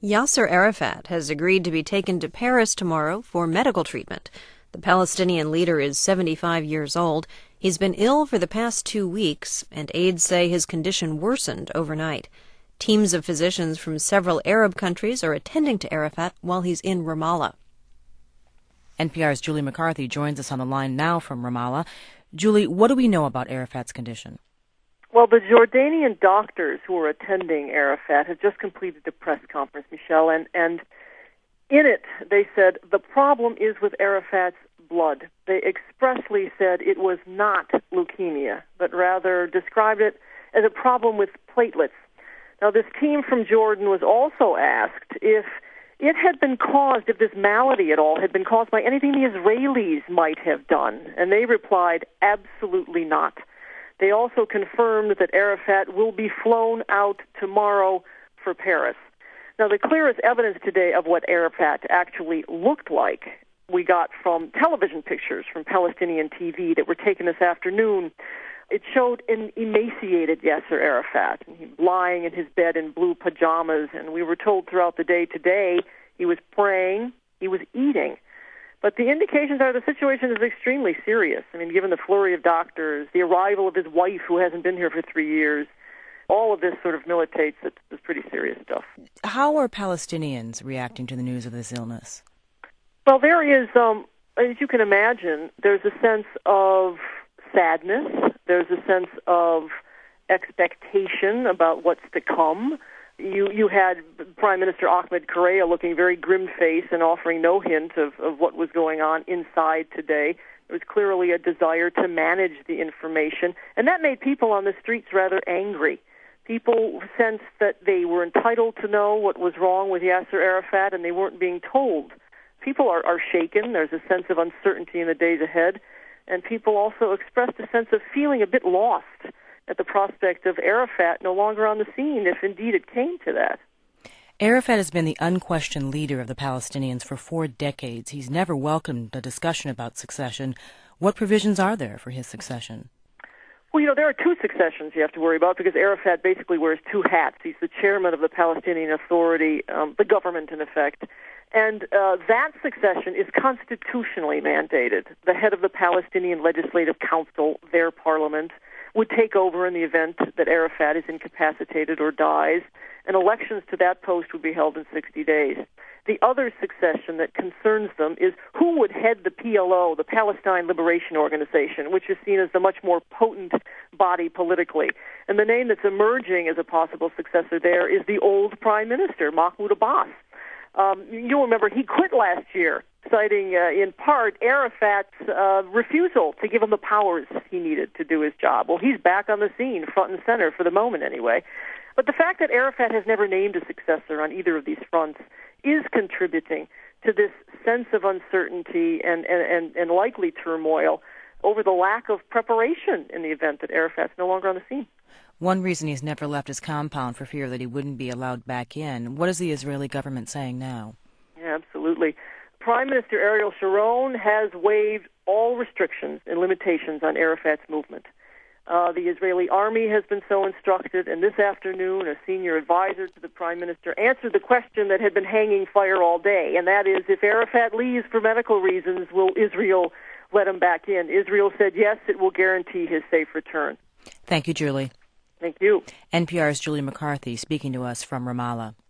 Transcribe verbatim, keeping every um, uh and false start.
Yasser Arafat has agreed to be taken to Paris tomorrow for medical treatment. The Palestinian leader is seventy-five years old. He's been ill for the past two weeks, and aides say his condition worsened overnight. Teams of physicians from several Arab countries are attending to Arafat while he's in Ramallah. N P R's Julie McCarthy joins us on the line now from Ramallah. Julie, what do we know about Arafat's condition? Well, the Jordanian doctors who are attending Arafat have just completed a press conference, Michelle, and, and in it they said the problem is with Arafat's blood. They expressly said it was not leukemia, but rather described it as a problem with platelets. Now, this team from Jordan was also asked if it had been caused, if this malady at all had been caused by anything the Israelis might have done, and they replied, absolutely not. They also confirmed that Arafat will be flown out tomorrow for Paris. Now, the clearest evidence today of what Arafat actually looked like we got from television pictures from Palestinian T V that were taken this afternoon. It showed an emaciated Yasser Arafat, lying in his bed in blue pajamas, and we were told throughout the day today he was praying, he was eating. But the indications are the situation is extremely serious. I mean, given the flurry of doctors, the arrival of his wife who hasn't been here for three years, all of this sort of militates that this is pretty serious stuff. How are Palestinians reacting to the news of this illness? Well, there is, um, as you can imagine, there's a sense of sadness. There's a sense of expectation about what's to come. You you had Prime Minister Ahmed Correa looking very grim-faced and offering no hint of, of what was going on inside today. There was clearly a desire to manage the information, and that made people on the streets rather angry. People sensed that they were entitled to know what was wrong with Yasser Arafat, and they weren't being told. People are, are shaken. There's a sense of uncertainty in the days ahead, and people also expressed a sense of feeling a bit lost at the prospect of Arafat no longer on the scene, if indeed it came to that. Arafat has been the unquestioned leader of the Palestinians for four decades. He's never welcomed a discussion about succession. What provisions are there for his succession? Well, you know, there are two successions you have to worry about because Arafat basically wears two hats. He's the chairman of the Palestinian Authority, um, the government in effect, and uh, that succession is constitutionally mandated. The head of the Palestinian Legislative Council, their parliament, would take over in the event that Arafat is incapacitated or dies, and elections to that post would be held in sixty days. The other succession that concerns them is who would head the P L O, the Palestine Liberation Organization, which is seen as the much more potent body politically. And the name that's emerging as a possible successor there is the old Prime Minister, Mahmoud Abbas. Um, you'll remember he quit last year, citing uh, in part Arafat's uh, refusal to give him the powers he needed to do his job. Well, he's back on the scene, front and center for the moment anyway. But the fact that Arafat has never named a successor on either of these fronts is contributing to this sense of uncertainty and, and, and, and likely turmoil over the lack of preparation in the event that Arafat's no longer on the scene. One reason he's never left his compound for fear that he wouldn't be allowed back in. What is the Israeli government saying now? Yeah, absolutely. Prime Minister Ariel Sharon has waived all restrictions and limitations on Arafat's movement. Uh, the Israeli army has been so instructed, and this afternoon a senior advisor to the Prime Minister answered the question that had been hanging fire all day, and that is, if Arafat leaves for medical reasons, will Israel let him back in? Israel said yes, it will guarantee his safe return. Thank you, Julie. Thank you. N P R's Julie McCarthy speaking to us from Ramallah.